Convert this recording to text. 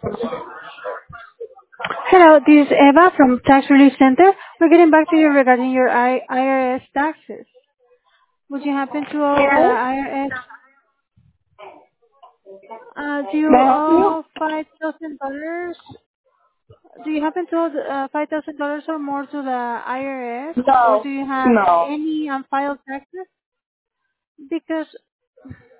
Hello, this is Eva from Tax Relief Center. We're getting back to you regarding your IRS taxes. Would you happen to owe the Yes. IRS? Do you May I help you? owe $5,000? Do you happen to owe $5,000 or more to the IRS, or No. do you have No. any unfiled taxes? Because